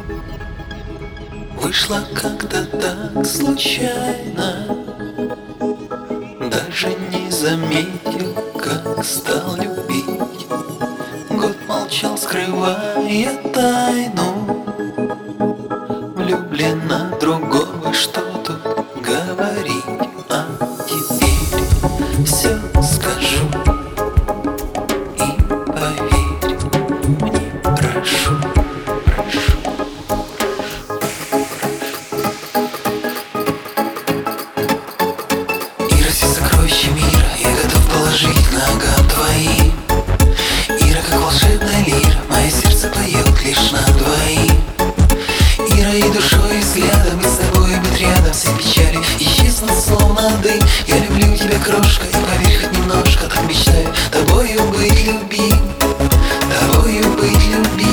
Вышло как-то так случайно, даже не заметил, как стал любить. Год молчал, скрывая тайну, влюблена в другого, что тут говорить. А теперь все скажу, и поверь мне, прошу, прошу. Ира, все сокровища мира я готов положить к ногам твоим. Ира, как волшебная лира, мое сердце поет лишь на двоих. Ира, и душой, и взглядом, и с тобой быть рядом, все печали исчезнут словно дым. Я люблю тебя, крошка, и поверь хоть немножко, так мечтаю тобою быть любим, тобою быть любим.